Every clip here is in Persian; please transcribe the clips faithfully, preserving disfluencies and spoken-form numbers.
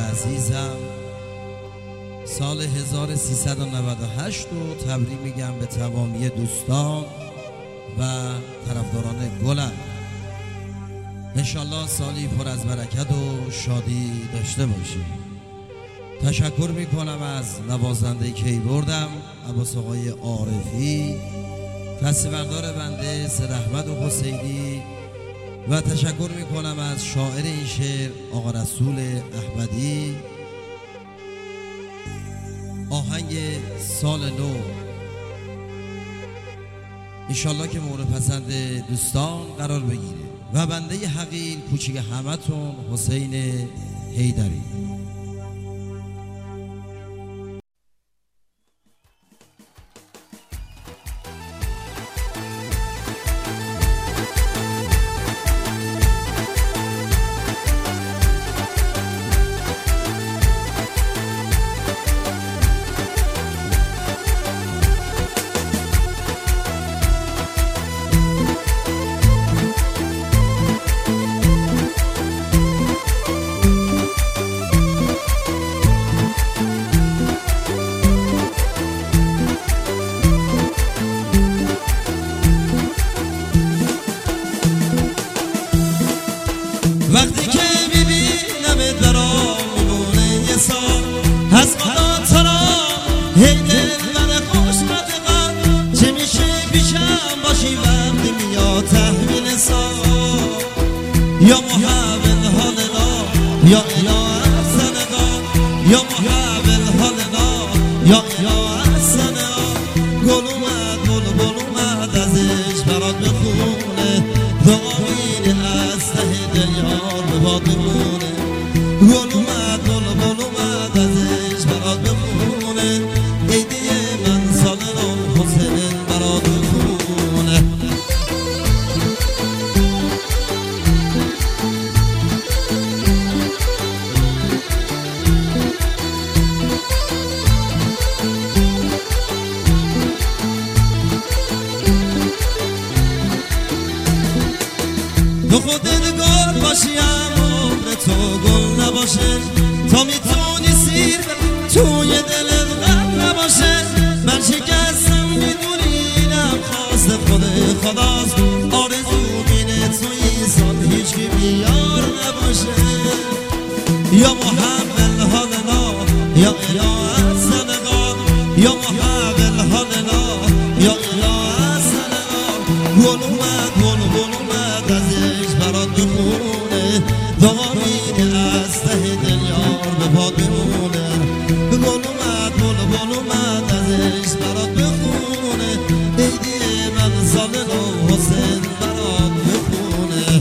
عزیزم، سال هزار و سیصد و نود و هشت رو تبریک میگم به تمامی دوستان و طرفداران گلم. انشالله سالی پر از برکت و شادی داشته باشیم. تشکر میکنم از نوازنده کیبوردم عباس آقای عارفی، دسته‌بردار بنده سید احمد حسینی، و تشکر میکنم از شاعر این شعر آقا رسول احمدی. آهنگ سال نو انشالله که مورد پسند دوستان قرار بگیره. و بنده حقیر کوچیک همتون حسین حیدری. وقتی که میبینم درام میمونه یه سال از خدا ترا، هی دلبر خوش ندقم چه میشه پیشم باشی وقتی میاد تحویل سال. یا محول حالنا یا اله سنگا، یا محول حالنا یا اله سنگا. گل اومد گل گل اومد ازش برات بخونه، دعایین از ته دل یار به باد بمونه. گل اومد گل گل اومد ازش برات بخونه، عیدی من سال نو حسین برات بخونه. تو خودت گل باشی عمر تو گل نباشه، تا میتونی سیر توی دلت غم نباشه. من شکستم میدونی اینم خواست خود خداست، آرزو مینه تو این سال هیچ کی بیار نباشه. یا محول حالنا یا اله سنگا، یا محول حالنا یا اله سنگا. گل اومد گل گل اومد ازش برات بخونه، دعا میده از ته دل یار به پاد بمونه. گل اومد گل گل اومد ازش برات بخونه، عیدی من سال نو حسین برات بخونه.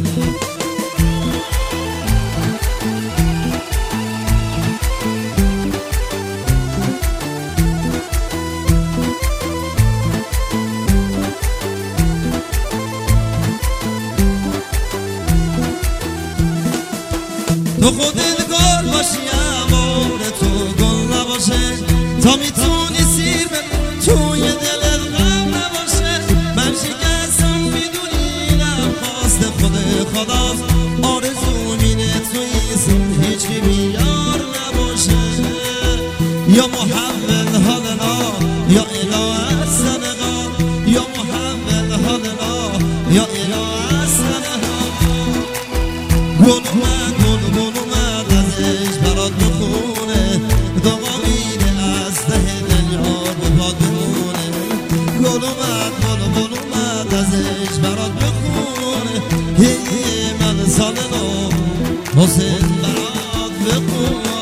تو خودت گل باشی عمر تو گل نباشه، تا میتونی سیر توی دلت غم نباشه. من شکستم میدونی اینم خواست خود خداست، آرزو مینه تو این سال هیچ کی بیار نباشه. یا محول حالنا یا اله سنگا، یا محول حالنا یا اله سنگا. گل اومد گل گل اومد ازش برات بخونه، دعا میده از ته دل یار به پاد بمونه. گل اومد گل گل اومد ازش برات بخونه، هی من سال نو حسین برات بخونه.